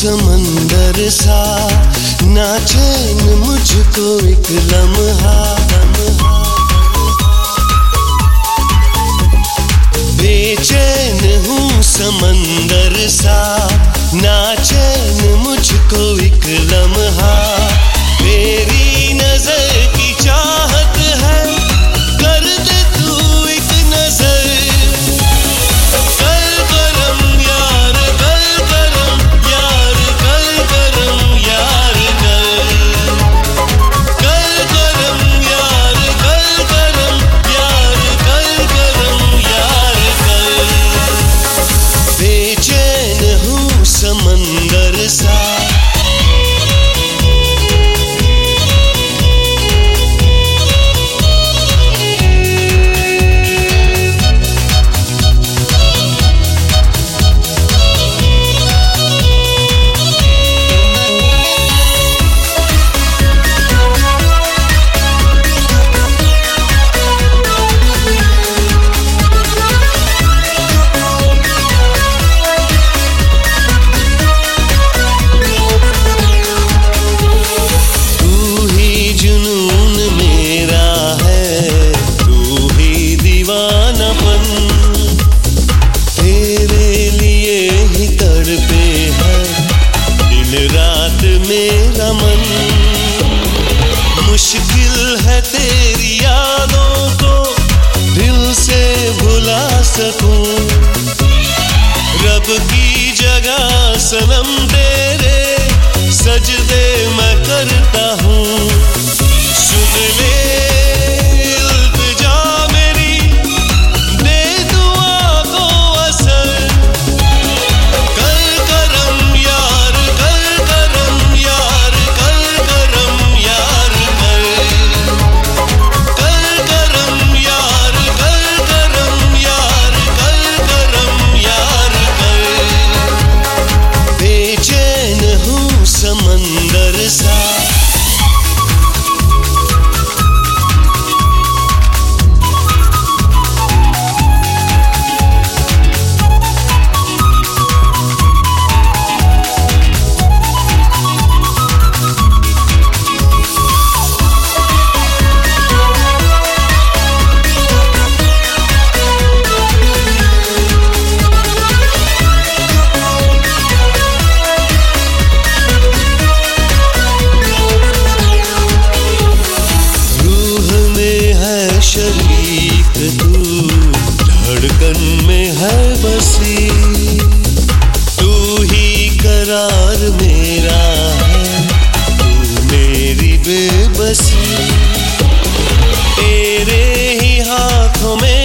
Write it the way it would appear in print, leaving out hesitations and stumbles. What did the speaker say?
समंदर सा, ना चैन मुझको एक लम्हा। बेचैन हूँ समंदर सा, ना चैन मुझको एक लम्हा। तेरी नजर की चाहत है, कर दे तू एक नजर। कर करम यार, कर करम यार, कर करम यार, कर करम यार, कर करम यार, कर करम यार, कर। बेचैन हूँ समंदर सा। मेरा मन मुश्किल है तेरी यादों को दिल से भुला सकूं। रब की जगह सनम तेरे सजदे मैं करता हूँ। सुन ले इल्तिजा मेरी, दे दुआ को असर। कर करम यार, कर करम यार, कर करम यार, कर करम यार, कर करम यार, कर करम यार, कर। बेचैन हूँ समंदर सा। शरीक तू धड़कन में है बसी, तू ही करार मेरा है, तू मेरी बेबसी। तेरे ही हाथों में